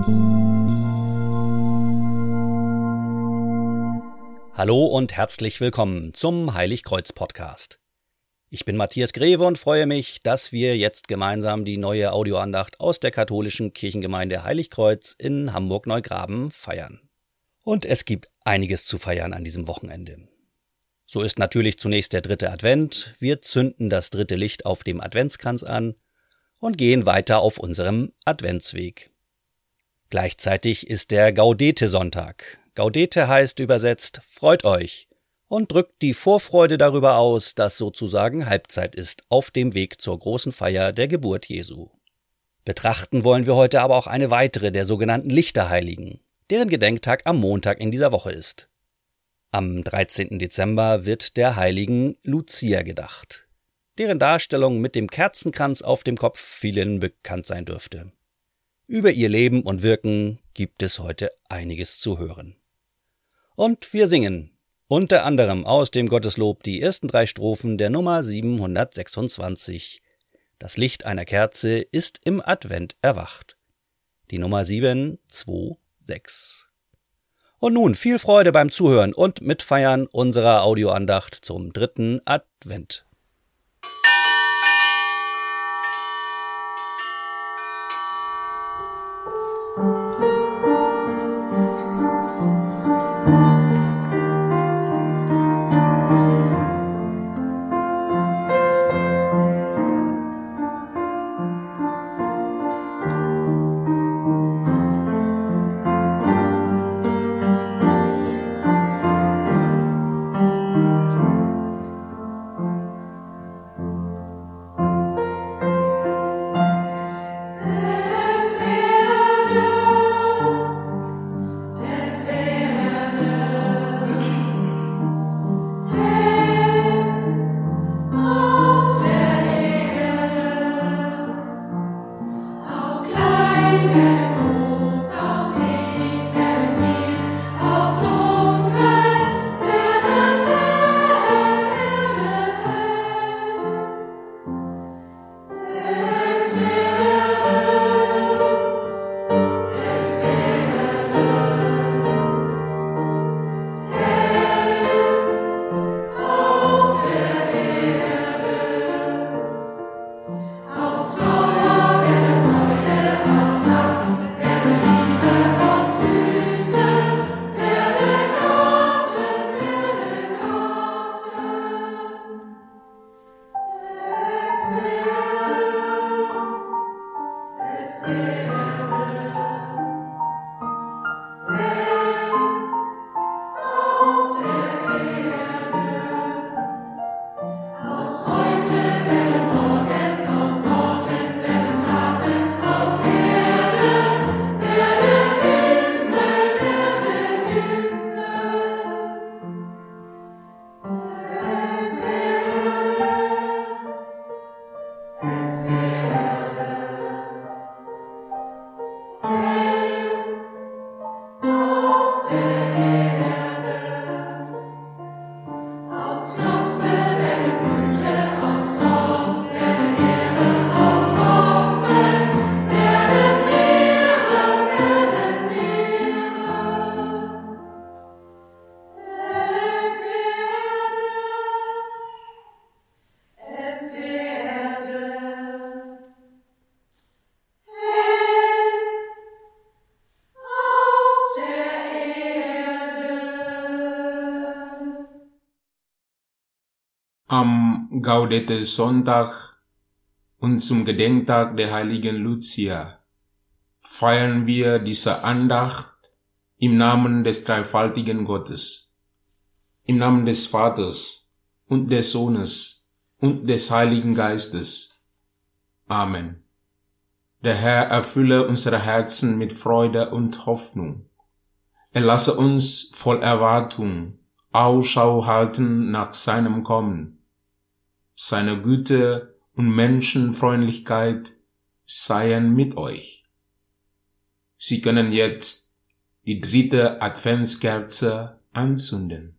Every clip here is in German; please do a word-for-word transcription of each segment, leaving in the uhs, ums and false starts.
Hallo und herzlich willkommen zum Heiligkreuz-Podcast. Ich bin Matthias Greve und freue mich, dass wir jetzt gemeinsam die neue Audioandacht aus der katholischen Kirchengemeinde Heiligkreuz in Hamburg-Neugraben feiern. Und es gibt einiges zu feiern an diesem Wochenende. So ist natürlich zunächst der dritte Advent, wir zünden das dritte Licht auf dem Adventskranz an und gehen weiter auf unserem Adventsweg. Gleichzeitig ist der Gaudete-Sonntag. Gaudete heißt übersetzt freut euch und drückt die Vorfreude darüber aus, dass sozusagen Halbzeit ist auf dem Weg zur großen Feier der Geburt Jesu. Betrachten wollen wir heute aber auch eine weitere der sogenannten Lichterheiligen, deren Gedenktag am Montag in dieser Woche ist. Am dreizehnten Dezember wird der heiligen Lucia gedacht, deren Darstellung mit dem Kerzenkranz auf dem Kopf vielen bekannt sein dürfte. Über ihr Leben und Wirken gibt es heute einiges zu hören. Und wir singen unter anderem aus dem Gotteslob die ersten drei Strophen der Nummer siebenhundertsechsundzwanzig. Das Licht einer Kerze ist im Advent erwacht. Die Nummer sieben zwei sechs. Und nun viel Freude beim Zuhören und Mitfeiern unserer Audioandacht zum dritten Advent. Am Gaudete-Sonntag und zum Gedenktag der heiligen Lucia feiern wir diese Andacht im Namen des dreifaltigen Gottes, im Namen des Vaters und des Sohnes und des Heiligen Geistes. Amen. Der Herr erfülle unsere Herzen mit Freude und Hoffnung. Er lasse uns voll Erwartung Ausschau halten nach seinem Kommen. Seine Güte und Menschenfreundlichkeit seien mit euch. Sie können jetzt die dritte Adventskerze anzünden.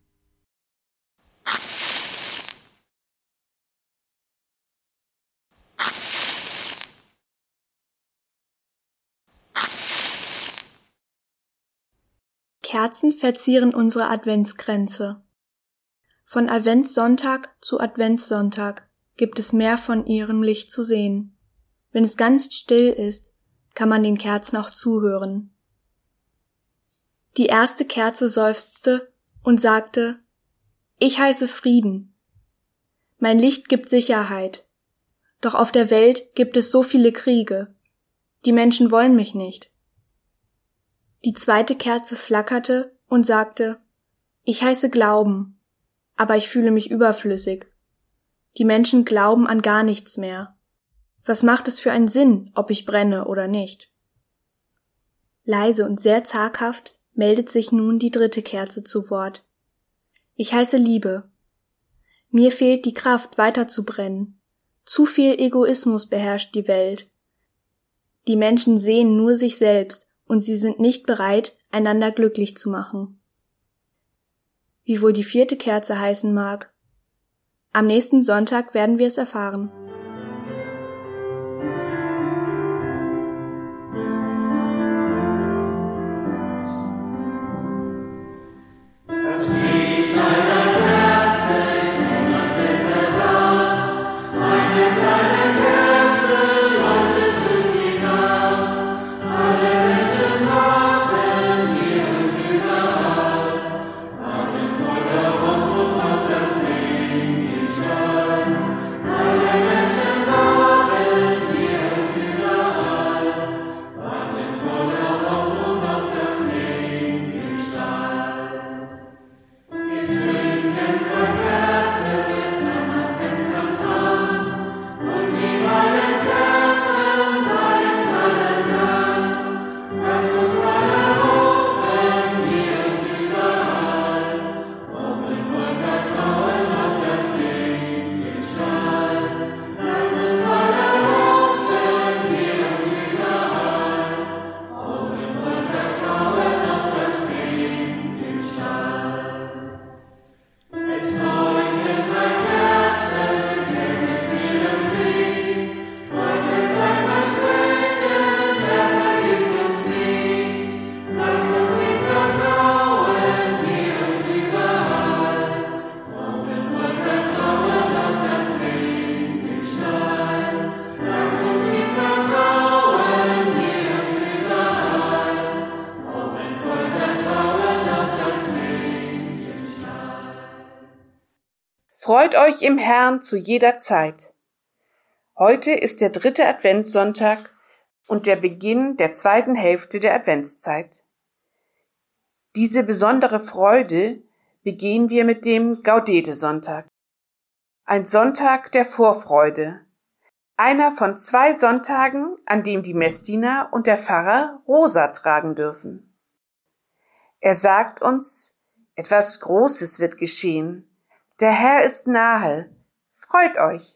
Kerzen verzieren unsere Adventskränze. Von Adventssonntag zu Adventssonntag gibt es mehr von ihrem Licht zu sehen. Wenn es ganz still ist, kann man den Kerzen auch zuhören. Die erste Kerze seufzte und sagte: Ich heiße Frieden. Mein Licht gibt Sicherheit. Doch auf der Welt gibt es so viele Kriege. Die Menschen wollen mich nicht. Die zweite Kerze flackerte und sagte: Ich heiße Glauben, aber ich fühle mich überflüssig. Die Menschen glauben an gar nichts mehr. Was macht es für einen Sinn, ob ich brenne oder nicht? Leise und sehr zaghaft meldet sich nun die dritte Kerze zu Wort. Ich heiße Liebe. Mir fehlt die Kraft, weiter zu brennen. Zu viel Egoismus beherrscht die Welt. Die Menschen sehen nur sich selbst und sie sind nicht bereit, einander glücklich zu machen. Wie wohl die vierte Kerze heißen mag? Am nächsten Sonntag werden wir es erfahren. Freut euch im Herrn zu jeder Zeit. Heute ist der dritte Adventssonntag und der Beginn der zweiten Hälfte der Adventszeit. Diese besondere Freude begehen wir mit dem Gaudete-Sonntag. Ein Sonntag der Vorfreude. Einer von zwei Sonntagen, an dem die Messdiener und der Pfarrer Rosa tragen dürfen. Er sagt uns, etwas Großes wird geschehen. Der Herr ist nahe. Freut euch.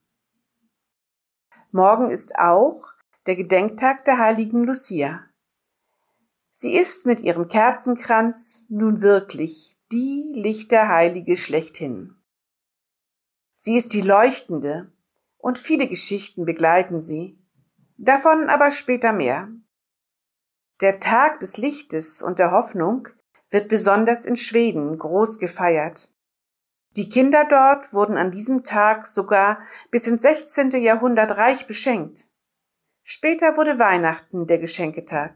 Morgen ist auch der Gedenktag der heiligen Lucia. Sie ist mit ihrem Kerzenkranz nun wirklich die Lichterheilige schlechthin. Sie ist die Leuchtende und viele Geschichten begleiten sie, davon aber später mehr. Der Tag des Lichtes und der Hoffnung wird besonders in Schweden groß gefeiert. Die Kinder dort wurden an diesem Tag sogar bis ins sechzehnte Jahrhundert reich beschenkt. Später wurde Weihnachten der Geschenketag.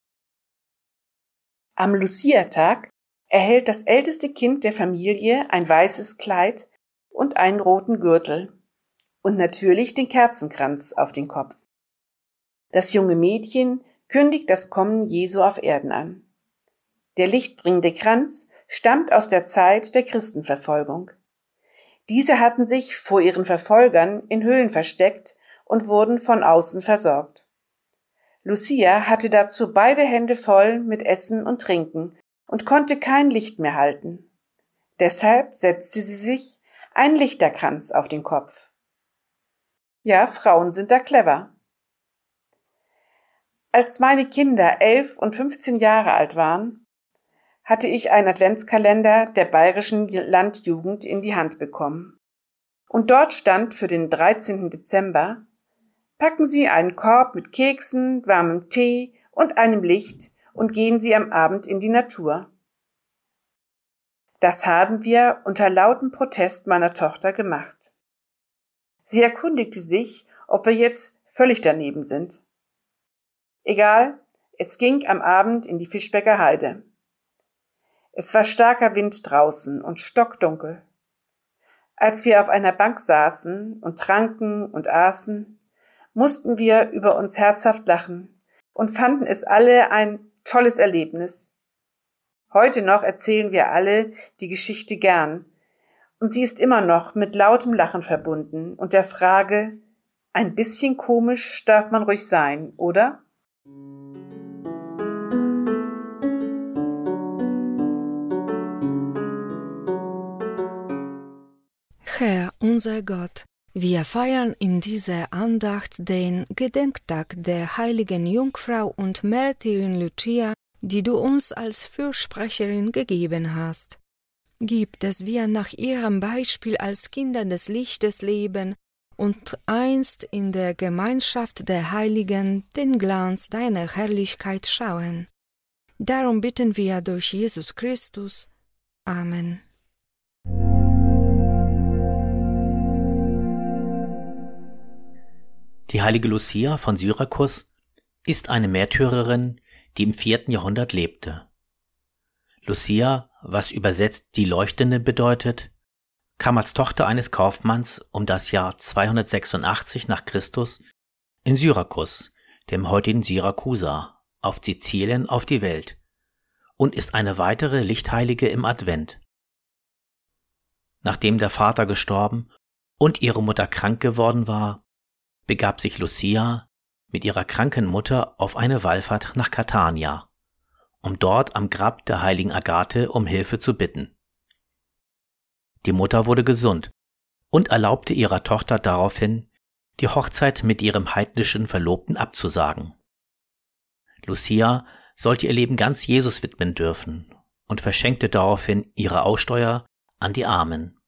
Am Lucia-Tag erhält das älteste Kind der Familie ein weißes Kleid und einen roten Gürtel und natürlich den Kerzenkranz auf den Kopf. Das junge Mädchen kündigt das Kommen Jesu auf Erden an. Der lichtbringende Kranz stammt aus der Zeit der Christenverfolgung. Diese hatten sich vor ihren Verfolgern in Höhlen versteckt und wurden von außen versorgt. Lucia hatte dazu beide Hände voll mit Essen und Trinken und konnte kein Licht mehr halten. Deshalb setzte sie sich einen Lichterkranz auf den Kopf. Ja, Frauen sind da clever. Als meine Kinder elf und fünfzehn Jahre alt waren, hatte ich einen Adventskalender der Bayerischen Landjugend in die Hand bekommen. Und dort stand für den dreizehnten Dezember: Packen Sie einen Korb mit Keksen, warmem Tee und einem Licht und gehen Sie am Abend in die Natur. Das haben wir unter lautem Protest meiner Tochter gemacht. Sie erkundigte sich, ob wir jetzt völlig daneben sind. Egal, es ging am Abend in die Fischbecker Heide. Es war starker Wind draußen und stockdunkel. Als wir auf einer Bank saßen und tranken und aßen, mussten wir über uns herzhaft lachen und fanden es alle ein tolles Erlebnis. Heute noch erzählen wir alle die Geschichte gern, und sie ist immer noch mit lautem Lachen verbunden und der Frage, ein bisschen komisch darf man ruhig sein, oder? Herr, unser Gott, wir feiern in dieser Andacht den Gedenktag der heiligen Jungfrau und Märtyrin Lucia, die du uns als Fürsprecherin gegeben hast. Gib, dass wir nach ihrem Beispiel als Kinder des Lichtes leben und einst in der Gemeinschaft der Heiligen den Glanz deiner Herrlichkeit schauen. Darum bitten wir durch Jesus Christus. Amen. Die heilige Lucia von Syrakus ist eine Märtyrerin, die im vierten Jahrhundert lebte. Lucia, was übersetzt die Leuchtende bedeutet, kam als Tochter eines Kaufmanns um das Jahr zweihundertsechsundachtzig nach Christus in Syrakus, dem heutigen Syrakusa, auf Sizilien auf die Welt und ist eine weitere Lichtheilige im Advent. Nachdem der Vater gestorben und ihre Mutter krank geworden war, begab sich Lucia mit ihrer kranken Mutter auf eine Wallfahrt nach Catania, um dort am Grab der heiligen Agathe um Hilfe zu bitten. Die Mutter wurde gesund und erlaubte ihrer Tochter daraufhin, die Hochzeit mit ihrem heidnischen Verlobten abzusagen. Lucia sollte ihr Leben ganz Jesus widmen dürfen und verschenkte daraufhin ihre Aussteuer an die Armen.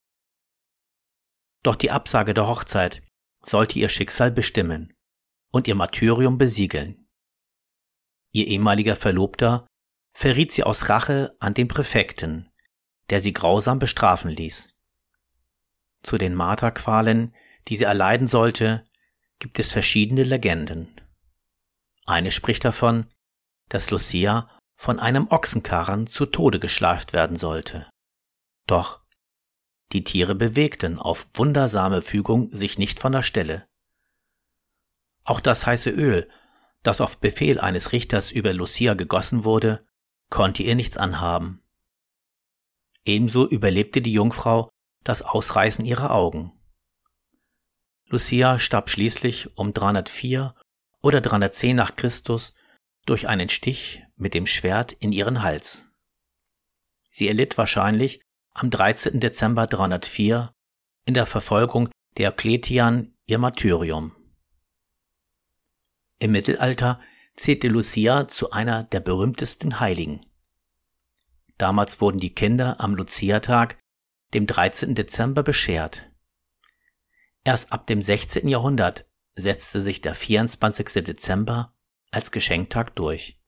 Doch die Absage der Hochzeit sollte ihr Schicksal bestimmen und ihr Martyrium besiegeln. Ihr ehemaliger Verlobter verriet sie aus Rache an den Präfekten, der sie grausam bestrafen ließ. Zu den Marterqualen, die sie erleiden sollte, gibt es verschiedene Legenden. Eine spricht davon, dass Lucia von einem Ochsenkarren zu Tode geschleift werden sollte. Doch die Tiere bewegten auf wundersame Fügung sich nicht von der Stelle. Auch das heiße Öl, das auf Befehl eines Richters über Lucia gegossen wurde, konnte ihr nichts anhaben. Ebenso überlebte die Jungfrau das Ausreißen ihrer Augen. Lucia starb schließlich um dreihundertvier oder dreihundertzehn nach Christus durch einen Stich mit dem Schwert in ihren Hals. Sie erlitt wahrscheinlich am dreizehnten Dezember dreihundertvier in der Verfolgung Diokletian ihr Martyrium. Im Mittelalter zählte Lucia zu einer der berühmtesten Heiligen. Damals wurden die Kinder am Luciatag, dem dreizehnten Dezember, beschert. Erst ab dem sechzehnten Jahrhundert setzte sich der vierundzwanzigste Dezember als Geschenktag durch.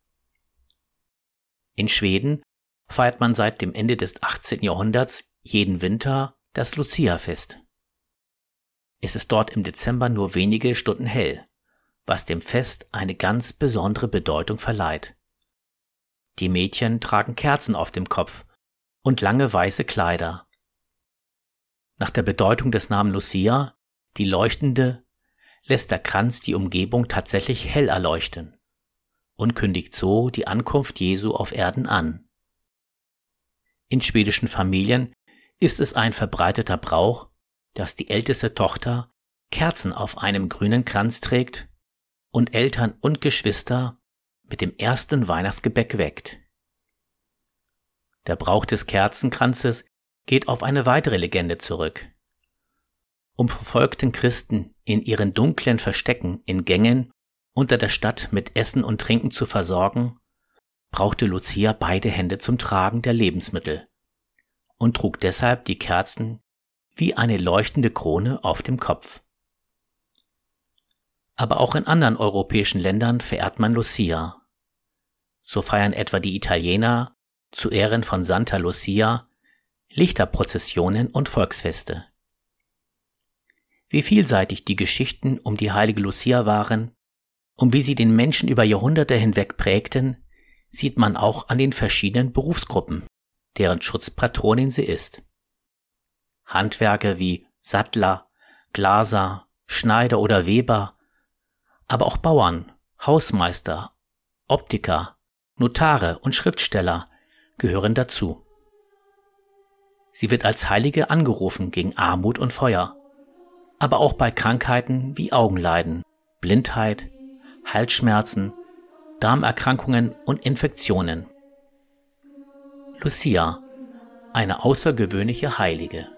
In Schweden feiert man seit dem Ende des achtzehnten Jahrhunderts jeden Winter das Luciafest. Es ist dort im Dezember nur wenige Stunden hell, was dem Fest eine ganz besondere Bedeutung verleiht. Die Mädchen tragen Kerzen auf dem Kopf und lange weiße Kleider. Nach der Bedeutung des Namens Lucia, die Leuchtende, lässt der Kranz die Umgebung tatsächlich hell erleuchten und kündigt so die Ankunft Jesu auf Erden an. In schwedischen Familien ist es ein verbreiteter Brauch, dass die älteste Tochter Kerzen auf einem grünen Kranz trägt und Eltern und Geschwister mit dem ersten Weihnachtsgebäck weckt. Der Brauch des Kerzenkranzes geht auf eine weitere Legende zurück. Um verfolgten Christen in ihren dunklen Verstecken in Gängen unter der Stadt mit Essen und Trinken zu versorgen, brauchte Lucia beide Hände zum Tragen der Lebensmittel und trug deshalb die Kerzen wie eine leuchtende Krone auf dem Kopf. Aber auch in anderen europäischen Ländern verehrt man Lucia. So feiern etwa die Italiener zu Ehren von Santa Lucia Lichterprozessionen und Volksfeste. Wie vielseitig die Geschichten um die heilige Lucia waren und wie sie den Menschen über Jahrhunderte hinweg prägten, sieht man auch an den verschiedenen Berufsgruppen, deren Schutzpatronin sie ist. Handwerker wie Sattler, Glaser, Schneider oder Weber, aber auch Bauern, Hausmeister, Optiker, Notare und Schriftsteller gehören dazu. Sie wird als Heilige angerufen gegen Armut und Feuer, aber auch bei Krankheiten wie Augenleiden, Blindheit, Halsschmerzen, Darmerkrankungen und Infektionen. Lucia, eine außergewöhnliche Heilige.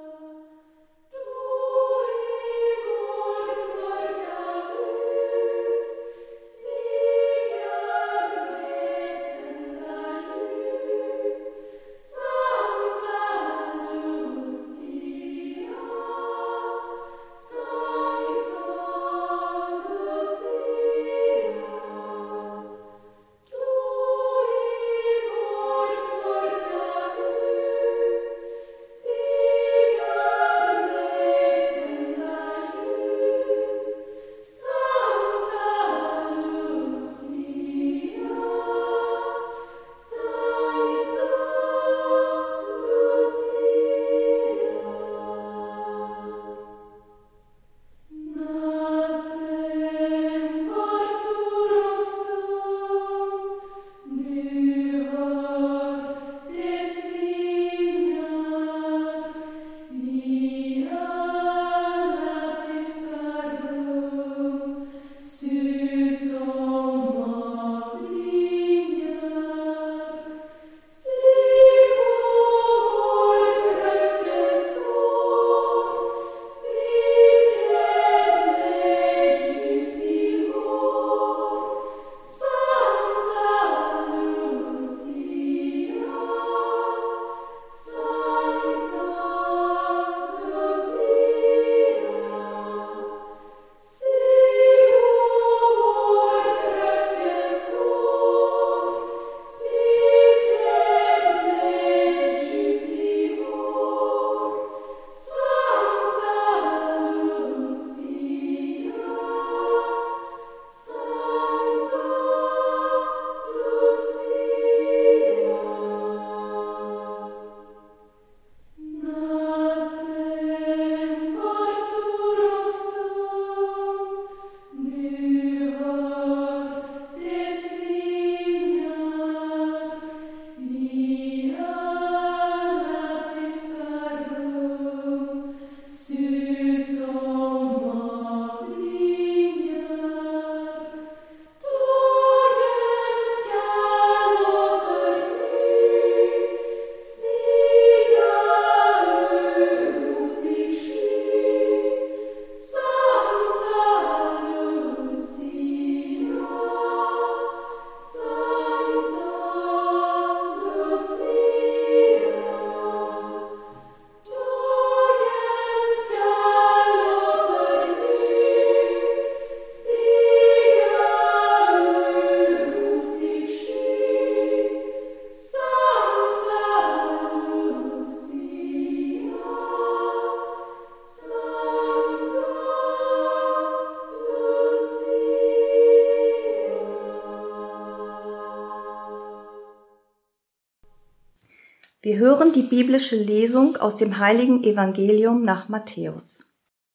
Wir hören die biblische Lesung aus dem heiligen Evangelium nach Matthäus.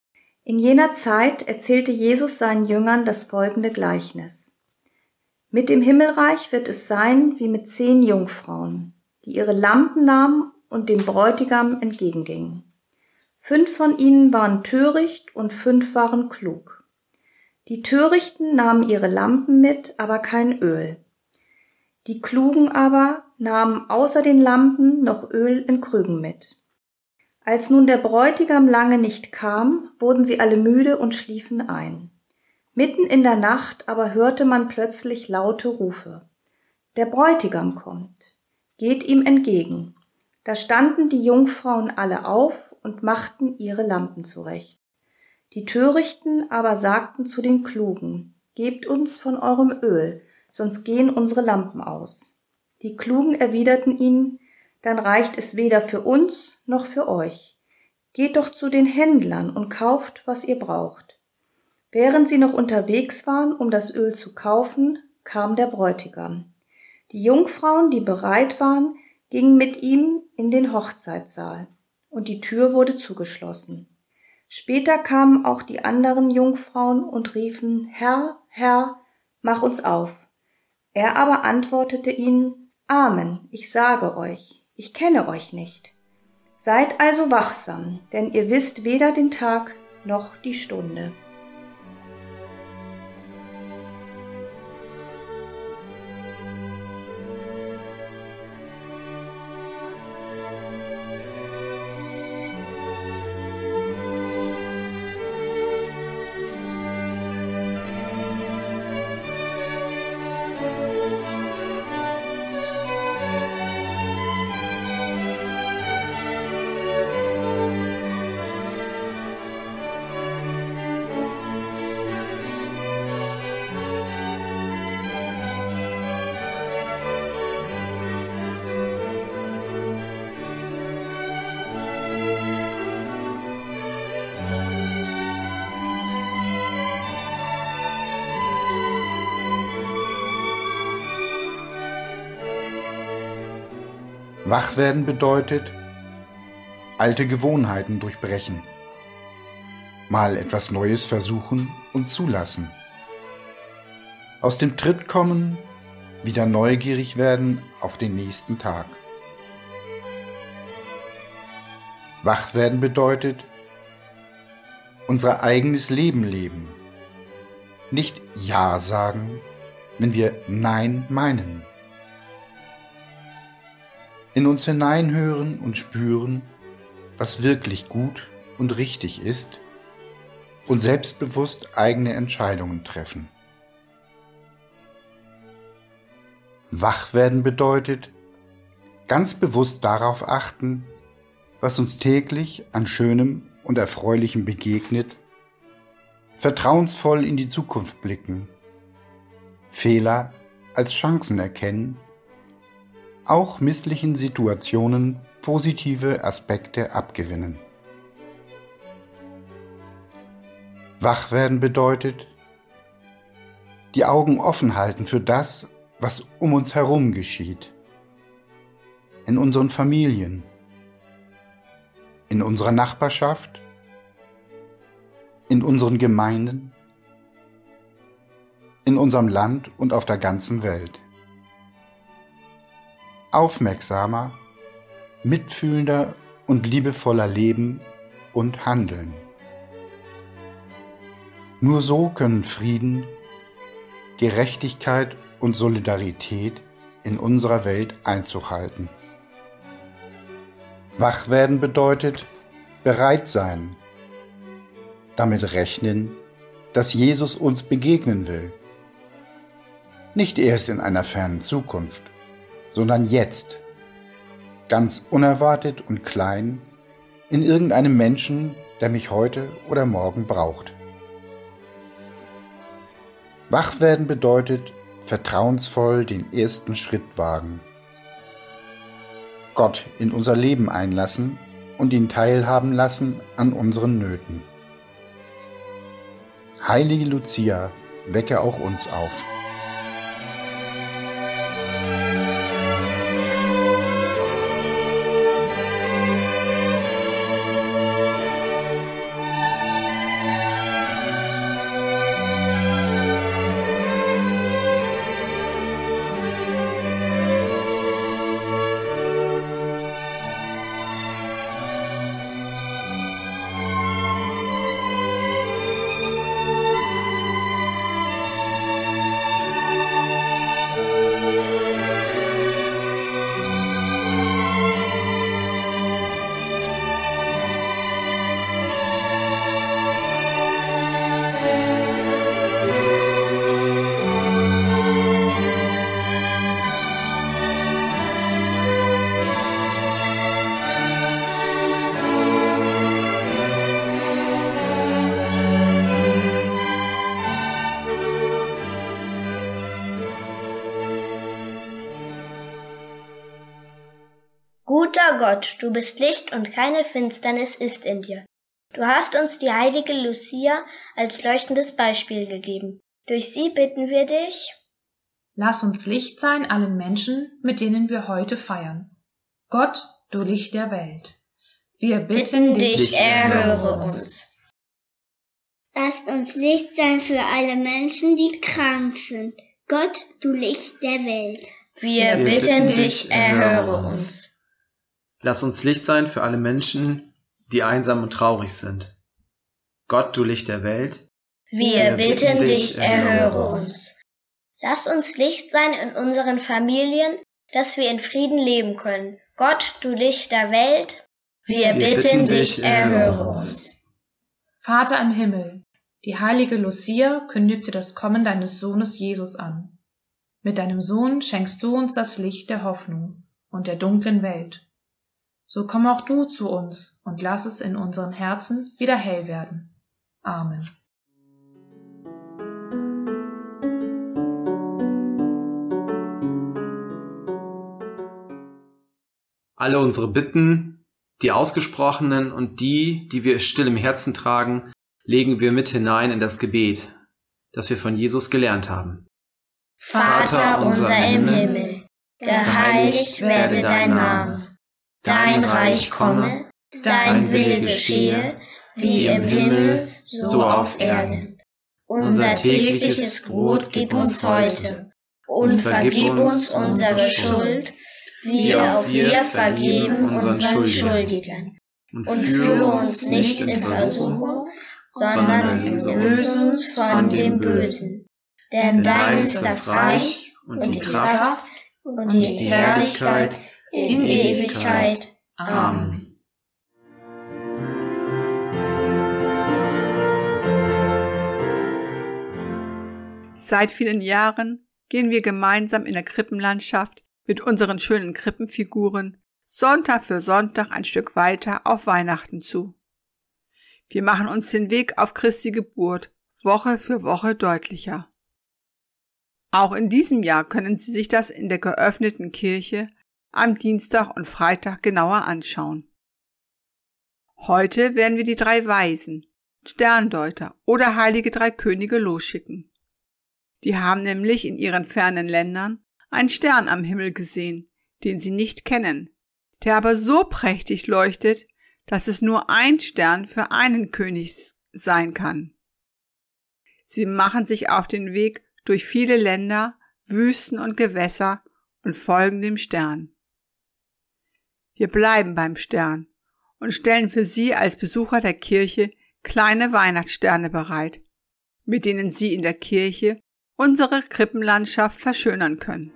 In jener Zeit erzählte Jesus seinen Jüngern das folgende Gleichnis. Mit dem Himmelreich wird es sein wie mit zehn Jungfrauen, die ihre Lampen nahmen und dem Bräutigam entgegengingen. Fünf von ihnen waren töricht und fünf waren klug. Die Törichten nahmen ihre Lampen mit, aber kein Öl. Die Klugen aber nahmen außer den Lampen noch Öl in Krügen mit. Als nun der Bräutigam lange nicht kam, wurden sie alle müde und schliefen ein. Mitten in der Nacht aber hörte man plötzlich laute Rufe. Der Bräutigam kommt, geht ihm entgegen. Da standen die Jungfrauen alle auf und machten ihre Lampen zurecht. Die Törichten aber sagten zu den Klugen, gebt uns von eurem Öl, sonst gehen unsere Lampen aus. Die Klugen erwiderten ihnen, dann reicht es weder für uns noch für euch. Geht doch zu den Händlern und kauft, was ihr braucht. Während sie noch unterwegs waren, um das Öl zu kaufen, kam der Bräutigam. Die Jungfrauen, die bereit waren, gingen mit ihm in den Hochzeitssaal, und die Tür wurde zugeschlossen. Später kamen auch die anderen Jungfrauen und riefen, Herr, Herr, mach uns auf. Er aber antwortete ihnen, Amen, ich sage euch, ich kenne euch nicht. Seid also wachsam, denn ihr wisst weder den Tag noch die Stunde. Wach werden bedeutet, alte Gewohnheiten durchbrechen, mal etwas Neues versuchen und zulassen. Aus dem Tritt kommen, wieder neugierig werden auf den nächsten Tag. Wach werden bedeutet, unser eigenes Leben leben, nicht Ja sagen, wenn wir Nein meinen. In uns hineinhören und spüren, was wirklich gut und richtig ist, und selbstbewusst eigene Entscheidungen treffen. Wach werden bedeutet, ganz bewusst darauf achten, was uns täglich an Schönem und Erfreulichem begegnet, vertrauensvoll in die Zukunft blicken, Fehler als Chancen erkennen, auch misslichen Situationen positive Aspekte abgewinnen. Wach werden bedeutet, die Augen offen halten für das, was um uns herum geschieht, in unseren Familien, in unserer Nachbarschaft, in unseren Gemeinden, in unserem Land und auf der ganzen Welt. Aufmerksamer, mitfühlender und liebevoller leben und handeln. Nur so können Frieden, Gerechtigkeit und Solidarität in unserer Welt Einzug halten. Wach werden bedeutet bereit sein, damit rechnen, dass Jesus uns begegnen will. Nicht erst in einer fernen Zukunft, sondern jetzt, ganz unerwartet und klein, in irgendeinem Menschen, der mich heute oder morgen braucht. Wach werden bedeutet, vertrauensvoll den ersten Schritt wagen, Gott in unser Leben einlassen und ihn teilhaben lassen an unseren Nöten. Heilige Lucia, wecke auch uns auf. Guter Gott, du bist Licht und keine Finsternis ist in dir. Du hast uns die heilige Lucia als leuchtendes Beispiel gegeben. Durch sie bitten wir dich: Lass uns Licht sein allen Menschen, mit denen wir heute feiern. Gott, du Licht der Welt. Wir bitten, bitten dich, erhöre uns. Lasst uns Licht sein für alle Menschen, die krank sind. Gott, du Licht der Welt. Wir, wir bitten, bitten dich, erhöre uns. Lass uns Licht sein für alle Menschen, die einsam und traurig sind. Gott, du Licht der Welt. Wir, wir bitten, bitten dich, erhöre uns. Lass uns Licht sein in unseren Familien, dass wir in Frieden leben können. Gott, du Licht der Welt. Wir, wir bitten, bitten dich, erhöre uns. Vater im Himmel, die heilige Lucia kündigte das Kommen deines Sohnes Jesus an. Mit deinem Sohn schenkst du uns das Licht der Hoffnung und der dunklen Welt. So komm auch du zu uns und lass es in unseren Herzen wieder hell werden. Amen. Alle unsere Bitten, die ausgesprochenen und die, die wir still im Herzen tragen, legen wir mit hinein in das Gebet, das wir von Jesus gelernt haben. Vater unser im Himmel, geheiligt werde dein Name. Dein Reich komme, dein Wille geschehe, wie im Himmel, so auf Erden. Unser tägliches Brot gib uns heute und vergib uns unsere Schuld, wie auch wir vergeben unseren Schuldigern. Und führe uns nicht in Versuchung, sondern erlöse uns von dem Bösen. Denn dein ist das Reich und die Kraft und die Herrlichkeit in Ewigkeit. Amen. Seit vielen Jahren gehen wir gemeinsam in der Krippenlandschaft mit unseren schönen Krippenfiguren Sonntag für Sonntag ein Stück weiter auf Weihnachten zu. Wir machen uns den Weg auf Christi Geburt Woche für Woche deutlicher. Auch in diesem Jahr können Sie sich das in der geöffneten Kirche am Dienstag und Freitag genauer anschauen. Heute werden wir die drei Weisen, Sterndeuter oder heilige drei Könige losschicken. Die haben nämlich in ihren fernen Ländern einen Stern am Himmel gesehen, den sie nicht kennen, der aber so prächtig leuchtet, dass es nur ein Stern für einen König sein kann. Sie machen sich auf den Weg durch viele Länder, Wüsten und Gewässer und folgen dem Stern. Wir bleiben beim Stern und stellen für Sie als Besucher der Kirche kleine Weihnachtssterne bereit, mit denen Sie in der Kirche unsere Krippenlandschaft verschönern können.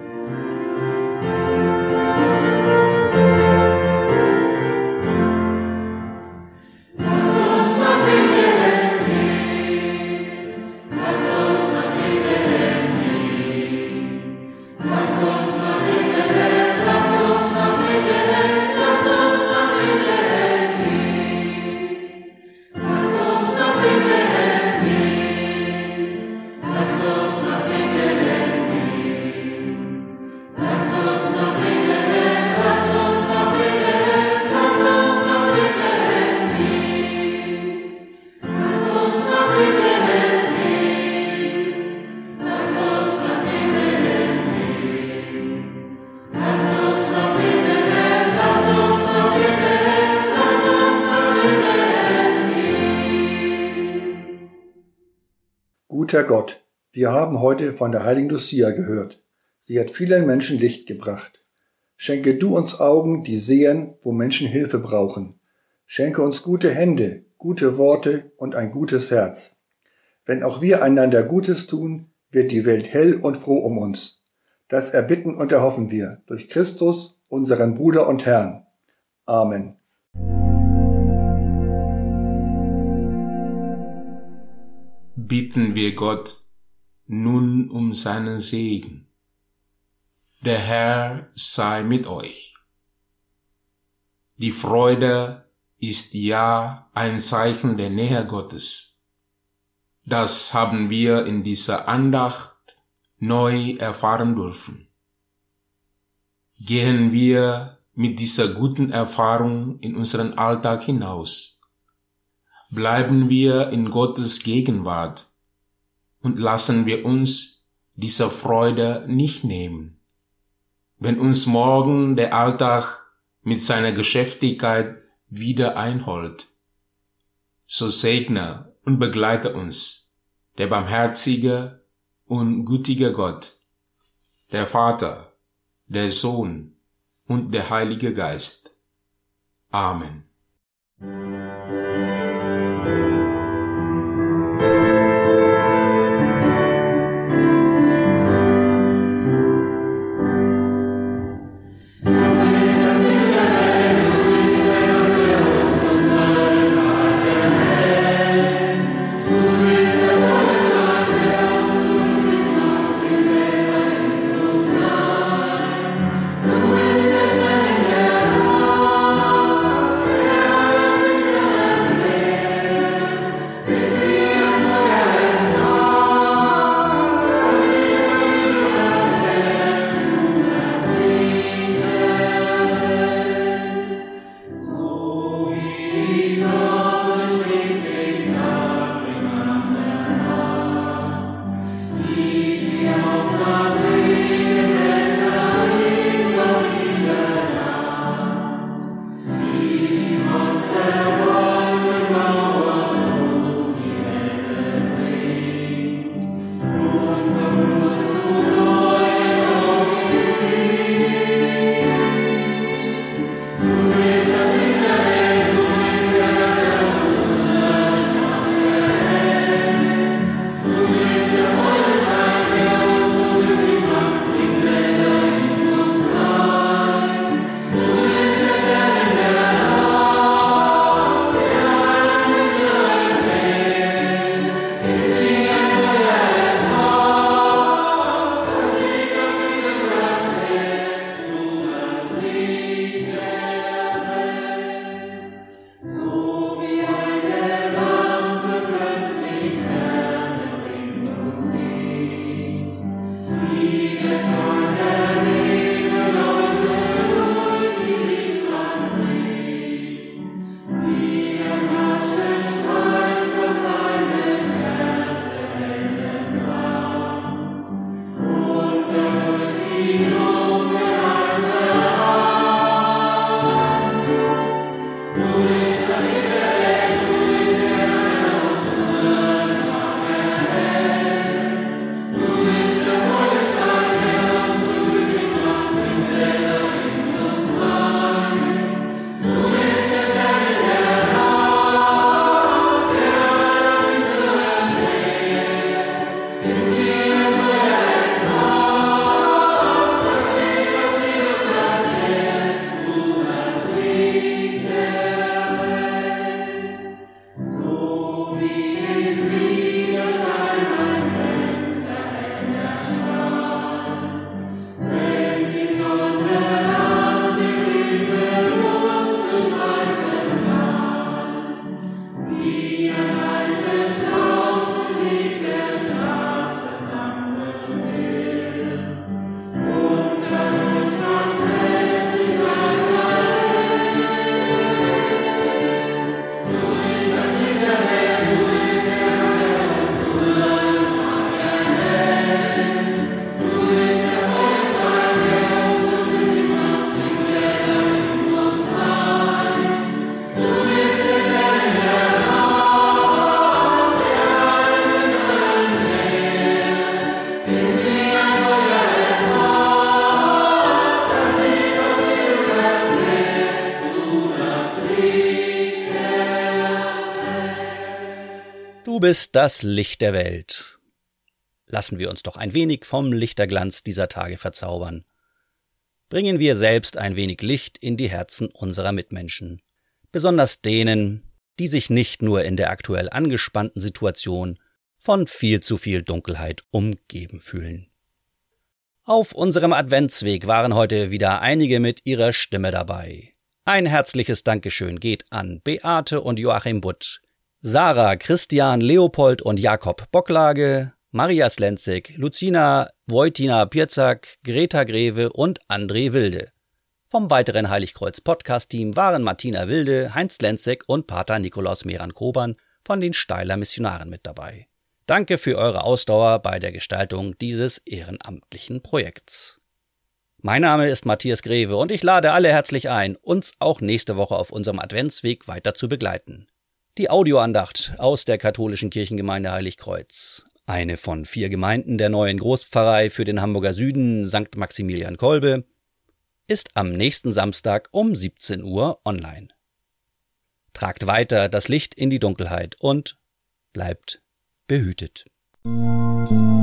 Guter Gott, wir haben heute von der heiligen Lucia gehört. Sie hat vielen Menschen Licht gebracht. Schenke du uns Augen, die sehen, wo Menschen Hilfe brauchen. Schenke uns gute Hände, gute Worte und ein gutes Herz. Wenn auch wir einander Gutes tun, wird die Welt hell und froh um uns. Das erbitten und erhoffen wir durch Christus, unseren Bruder und Herrn. Amen. Bitten wir Gott nun um seinen Segen. Der Herr sei mit euch. Die Freude ist ja ein Zeichen der Nähe Gottes. Das haben wir in dieser Andacht neu erfahren dürfen. Gehen wir mit dieser guten Erfahrung in unseren Alltag hinaus. Bleiben wir in Gottes Gegenwart und lassen wir uns dieser Freude nicht nehmen. Wenn uns morgen der Alltag mit seiner Geschäftigkeit wieder einholt, so segne und begleite uns der barmherzige und gütige Gott, der Vater, der Sohn und der Heilige Geist. Amen. Du bist das Licht der Welt. Lassen wir uns doch ein wenig vom Lichterglanz dieser Tage verzaubern. Bringen wir selbst ein wenig Licht in die Herzen unserer Mitmenschen, besonders denen, die sich nicht nur in der aktuell angespannten Situation von viel zu viel Dunkelheit umgeben fühlen. Auf unserem Adventsweg waren heute wieder einige mit ihrer Stimme dabei. Ein herzliches Dankeschön geht an Beate und Joachim Butt, Sarah, Christian, Leopold und Jakob Bocklage, Maria Slenzig, Lucina, Wojtina Pirzak, Greta Greve und André Wilde. Vom weiteren Heiligkreuz-Podcast-Team waren Martina Wilde, Heinz Lenzek und Pater Nikolaus Meran-Kobern von den Steiler Missionaren mit dabei. Danke für eure Ausdauer bei der Gestaltung dieses ehrenamtlichen Projekts. Mein Name ist Matthias Greve und ich lade alle herzlich ein, uns auch nächste Woche auf unserem Adventsweg weiter zu begleiten. Die Audioandacht aus der katholischen Kirchengemeinde Heiligkreuz, eine von vier Gemeinden der neuen Großpfarrei für den Hamburger Süden Sankt Maximilian Kolbe, ist am nächsten Samstag um siebzehn Uhr online. Tragt weiter das Licht in die Dunkelheit und bleibt behütet.